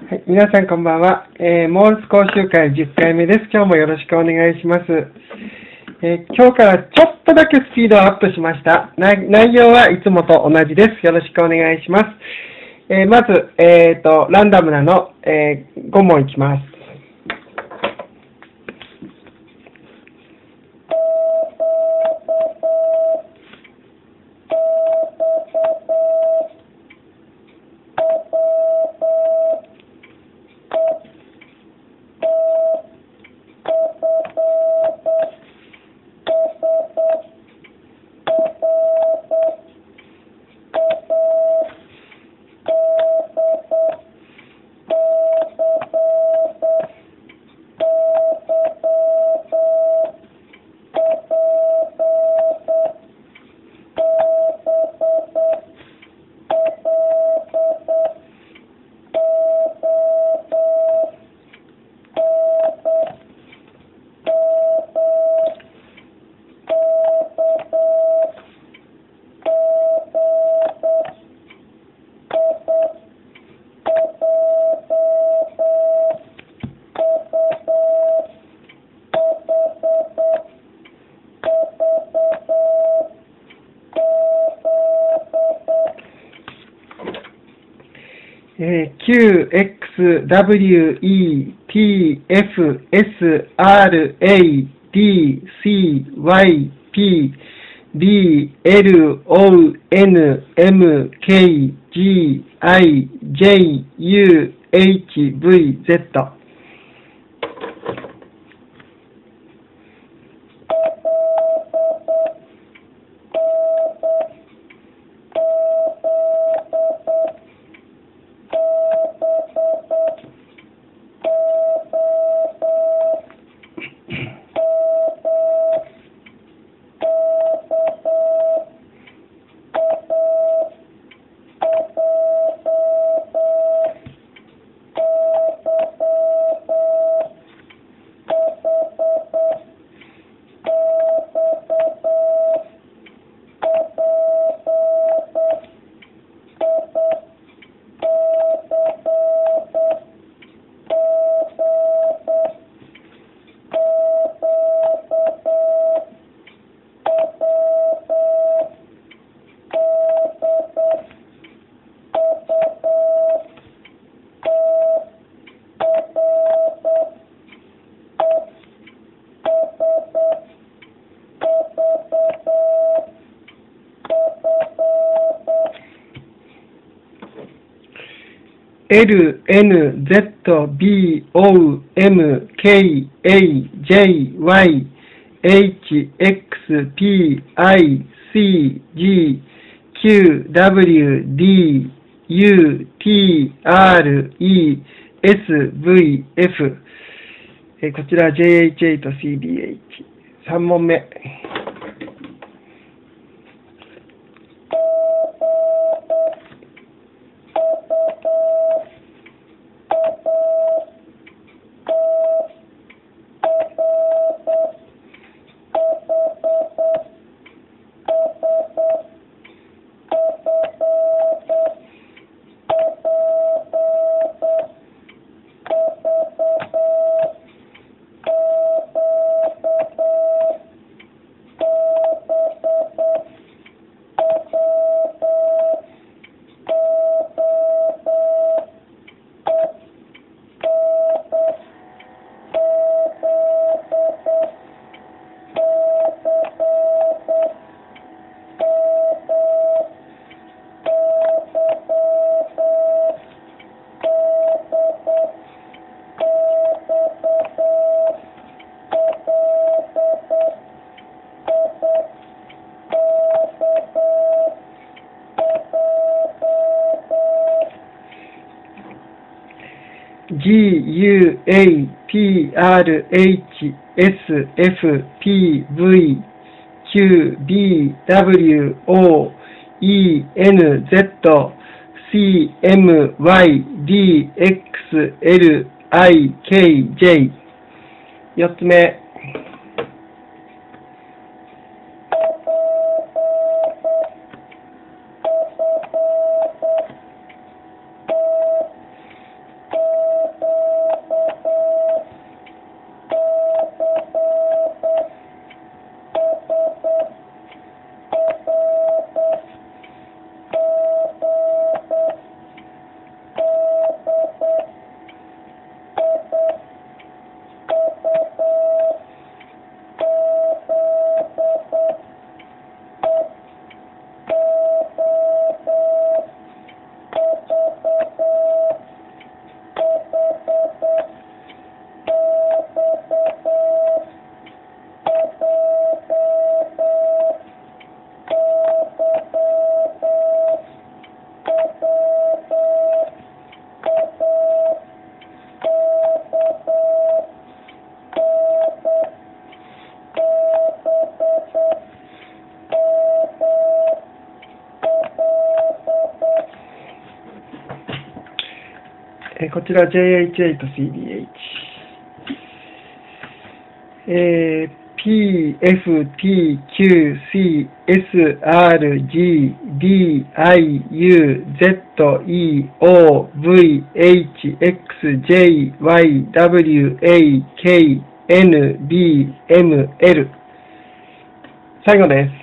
はい、皆さんこんばんは、モールス講習会10回目です。今日もよろしくお願いします。今日からちょっとだけスピードをアップしました。内容はいつもと同じです。よろしくお願いします。まず、ランダムなの、5問いきます。Q, X, W, E, T, F, S, R, A, D, C, Y, P, B, L, O, N, M, K, G, I, J, U, H, V, Z。L, N, Z, B, O, M, K, A, J, Y, H, X, P, I, C, G, Q, W, D, U, T, R, E, S, V, F。こちら JHA と CBH。3問目。G, U, A, P, R, H, S, F, P, V, Q, B, W, O, E, N, Z, C, M, Y, D, X, L, I, K, J。4つ目。 こちら JH8 CBH。P, F, T, Q, C, S, R, G, D, I, U, Z, E, O, V, H, X, J, Y, W, A, K, N, B, M, L。最後です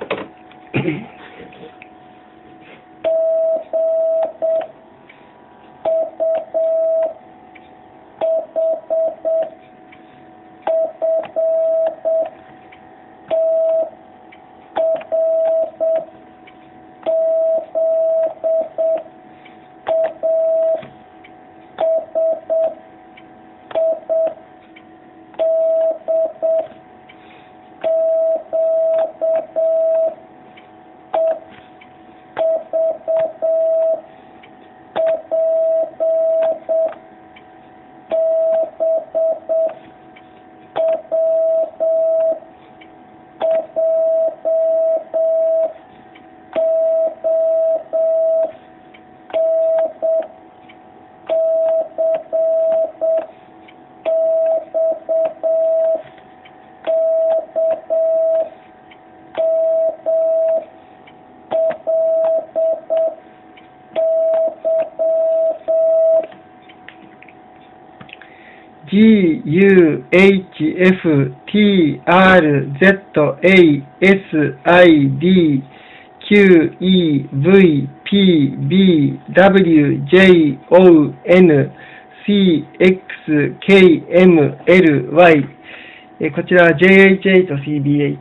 。G, U, H, F, T, R, Z, A, S, I, D, Q, E, V, P, B, W, J, O, N, C, X, K, M, L, Y。こちら JH8 CBH。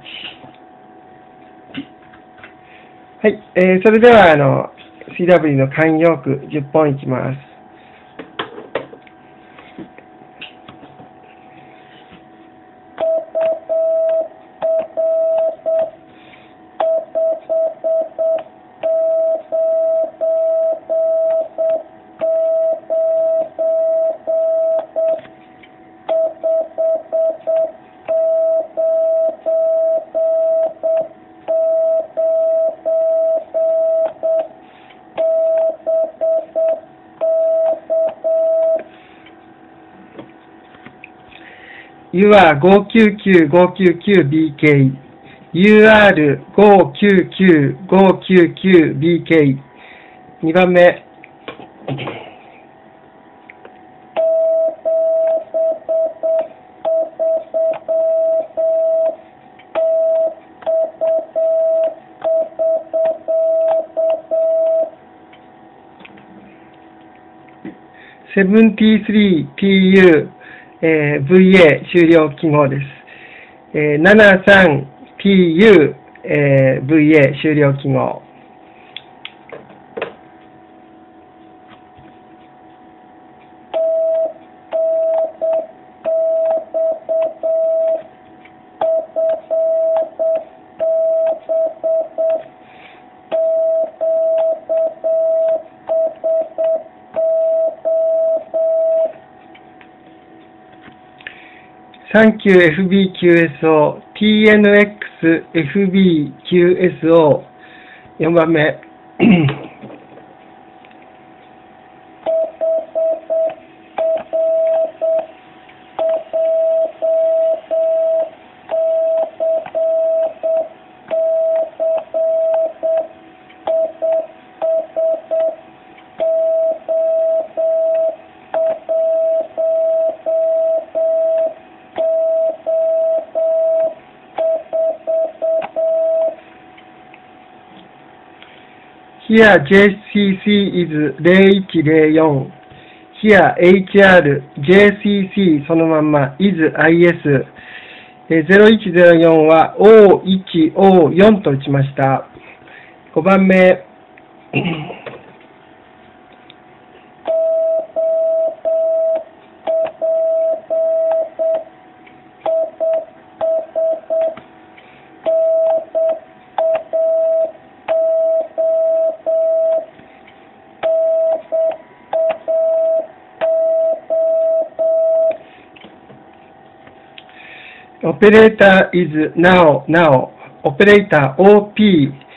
はい、それではCW の慣用句10本いきます。UR 599-599BK UR 599-599BK 2番目73PU VA 終了記号です。73PU VA 終了記号。39FBQSO TNXFBQSO 4番目Here JCC is 0104 Here HR JCC そのまんま is IS 0104は O1O4 と打ちました。5番目Operator is now, Operator OP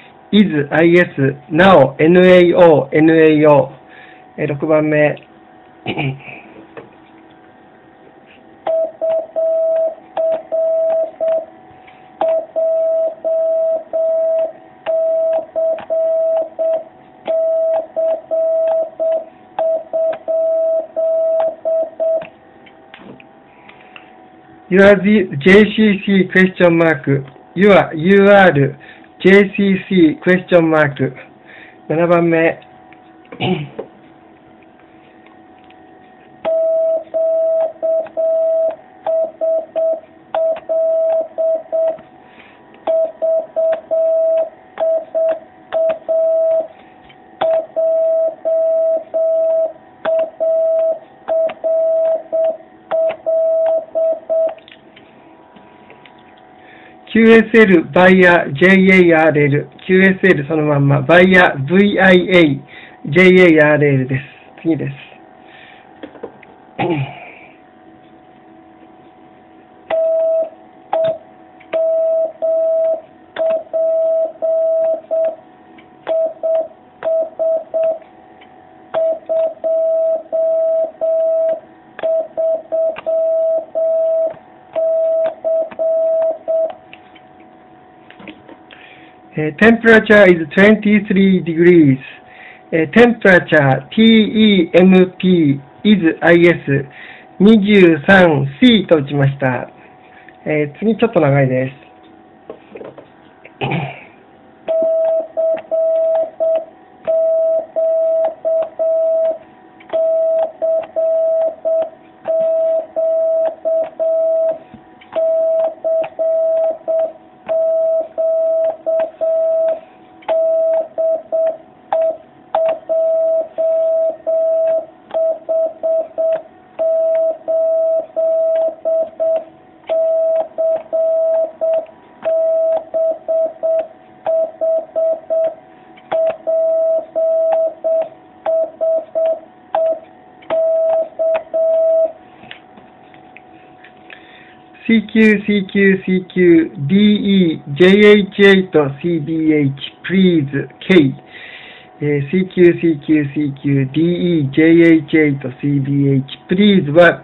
is IS, now, NAO, 6番目 Your JCC question mark. Your UR JCC question mark. 7番目。QSL バイヤ JARL QSL そのまんまバイヤ VIA JARL です。次です。Temperature is 23 degrees. Temperature TEMP is IS 23C と打ちました。次ちょっと長いです。CQ, CQ, CQ, DE, JH8, CBH, please, K. CQ, CQ, CQ, DE, JH8, CBH, please は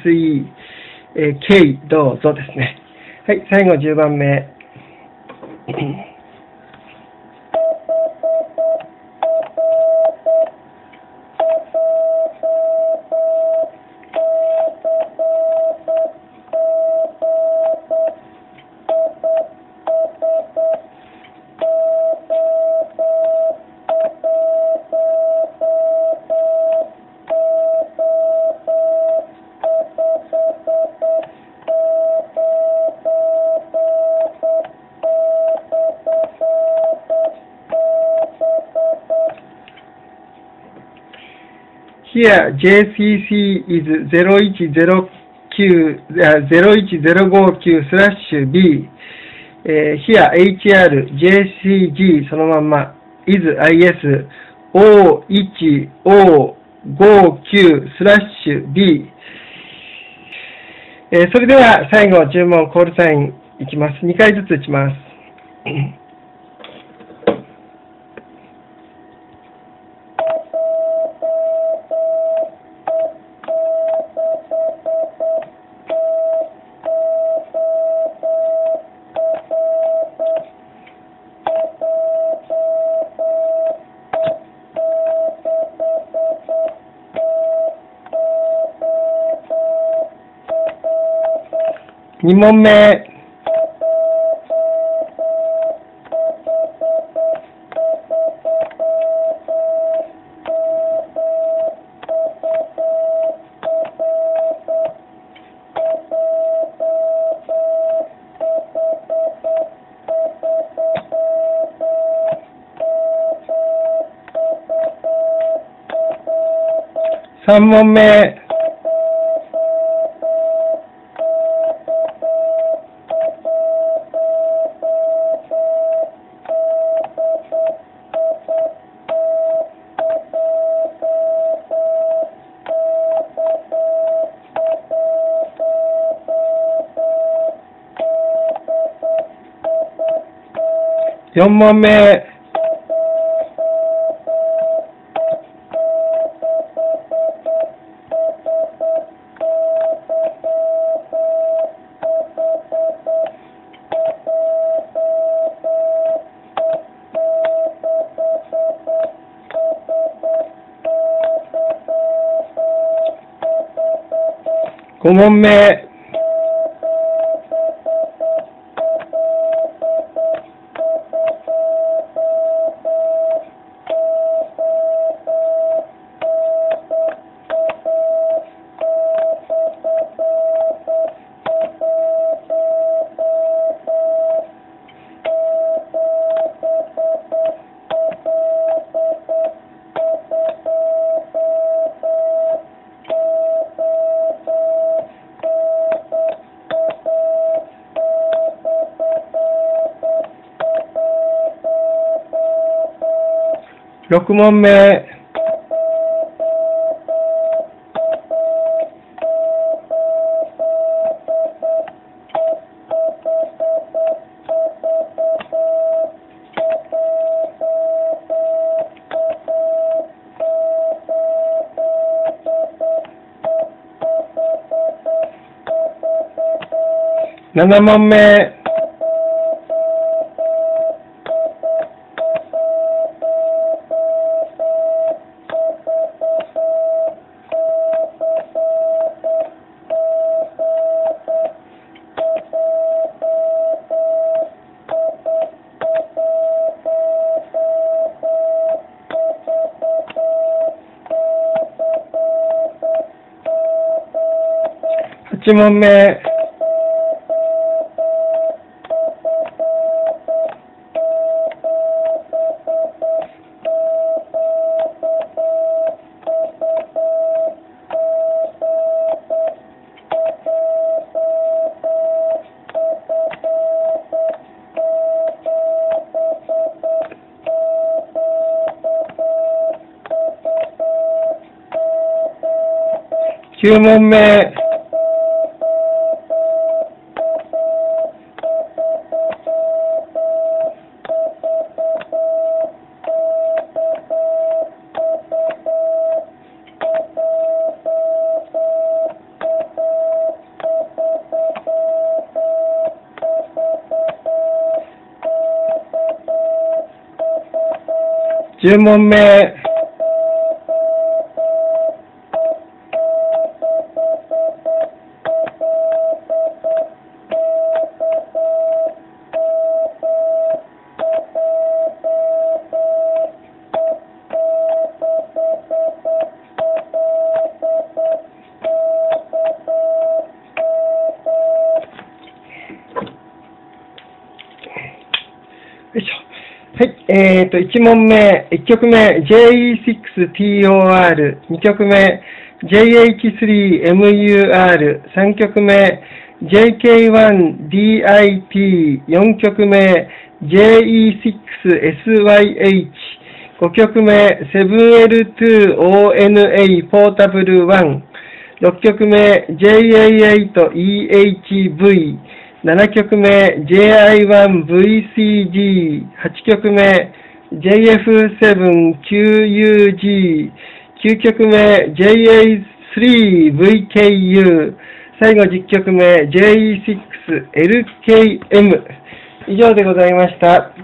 PSE、K どうぞですね。はい、最後10番目。Here, JCC is 01059/B. Here, HR, JCG そのまんま is IS O1059/B。それでは最後、注文コールサインいきます。2回ずつ打ちます。2問目。3問目。4問目。 5問目。6問目。7問目。8問目。9問目。10問目。はい、1問目、1曲目、JE6TOR、2曲目、JH3MUR、3曲目、JK1DIT、4曲目、JE6SYH、5曲目、7L2ONA ポータブル1、6曲目、JA8EHV、7曲目、JI1VCG、8曲目、JF7QUG、9曲目、JA3VKU、最後10曲目、JE6LKM。以上でございました。